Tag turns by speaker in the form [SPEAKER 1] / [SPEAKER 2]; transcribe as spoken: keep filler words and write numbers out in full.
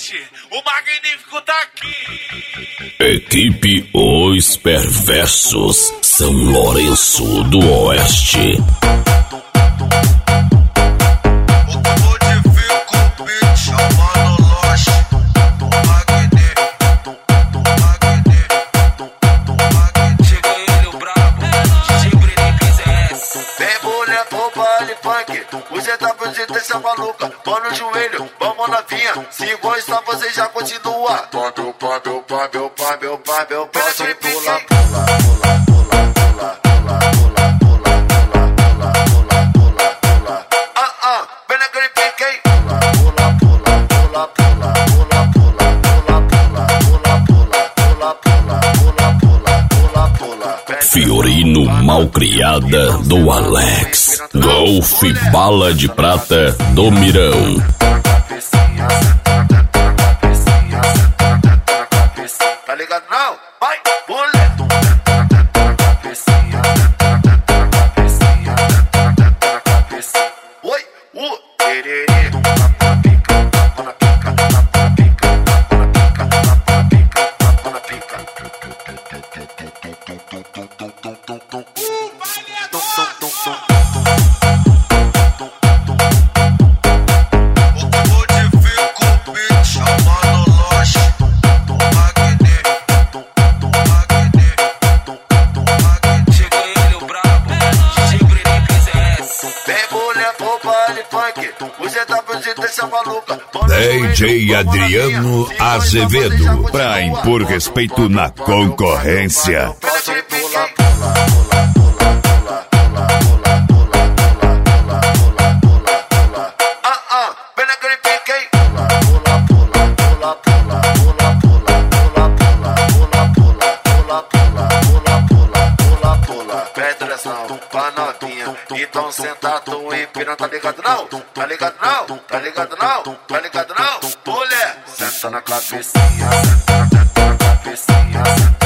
[SPEAKER 1] Oeste, o magnífico tá aqui.
[SPEAKER 2] Equipe Os Perversos, São Lourenço do Oeste.
[SPEAKER 3] Você tá fazendo essa maluca, mão no joelho, vamos novinha. Se gostar você já continua. Pode, pode, pode, pode, pode, pode, pula, pula, pula, pula, pula, pula, pula, pula, pula, pula, pula, pula. Ah, ah, vem naquele pique, hein? Pula, pula, pula, pula, pula, pula, pula, pula, pula, pula, pula, pula, pula, pula, pula, pula.
[SPEAKER 2] Fiorino Malcriada do Alex. Golf Bala de Prata do Mirão.
[SPEAKER 3] Tá ligado não? Vai, pula. Oi, uh, tererê. Você tá fazendo essa maluca.
[SPEAKER 4] D J Adriano Azevedo, pra impor respeito na concorrência.
[SPEAKER 3] Pode pular, pula, pula, pula, pula, pula, pula, pula, pula, pula, pula, pula. Ah, ah, vem naquele pique, hein? Pula, pula, pula, pula, pula, pula, pula, pula, pula, pula, pula, pula, pula, pula, pula. Pedração pra novinha, então sentado em piranha, tá ligado não? Tá ligado não? Tá ligado não? Tá ligado não? Mulher, senta na cabecinha, senta na cabecinha, senta